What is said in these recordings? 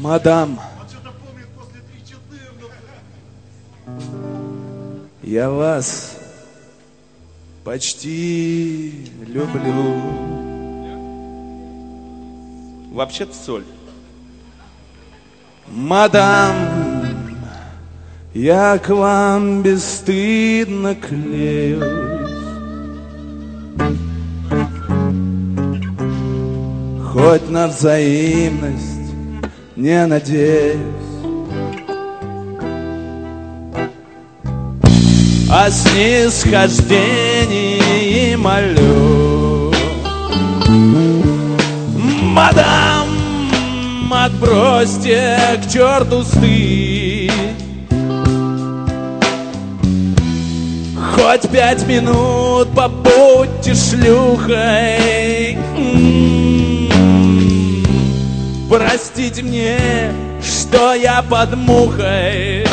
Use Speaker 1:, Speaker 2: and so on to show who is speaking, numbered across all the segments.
Speaker 1: Мадам, я вас почти люблю.
Speaker 2: Вообще-то соль.
Speaker 1: Мадам, я к вам бесстыдно клеюсь. Хоть на взаимность не надеюсь, о снисхождении молю. Мадам, отбросьте к черту стыд. Хоть 5 минут побудьте шлюхой. Простите мне, что я под мухой.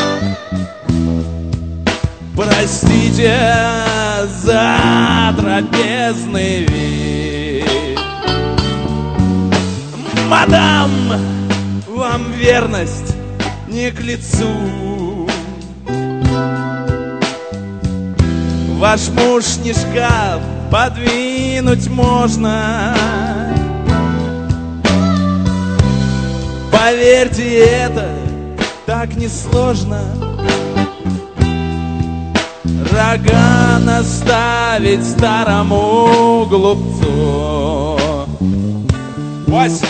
Speaker 1: Простите за трапезный вид. Мадам, вам верность не к лицу. Ваш муж не шкаф, подвинуть можно. Поверьте, это так несложно. Рога наставить старому глупцу. Вася!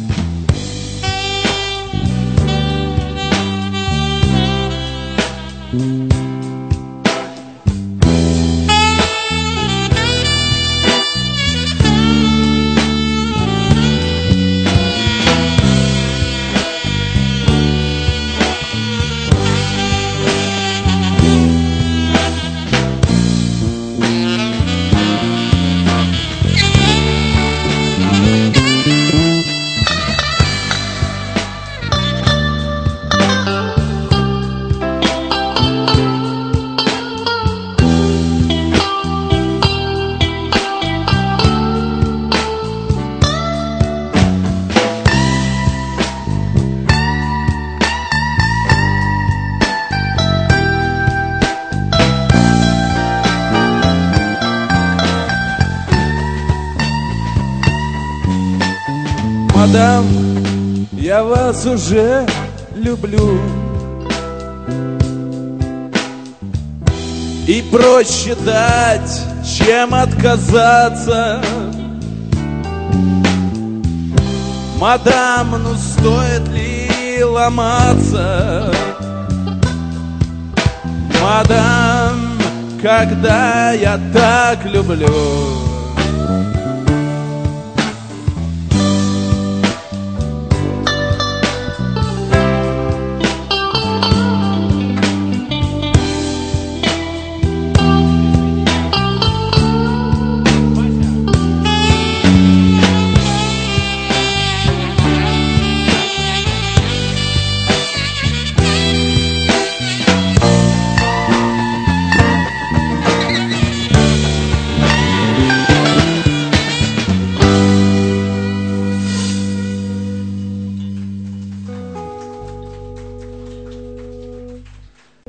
Speaker 1: Мадам, я вас уже люблю. И проще дать, чем отказаться. Мадам, ну стоит ли ломаться? Мадам, когда я так люблю.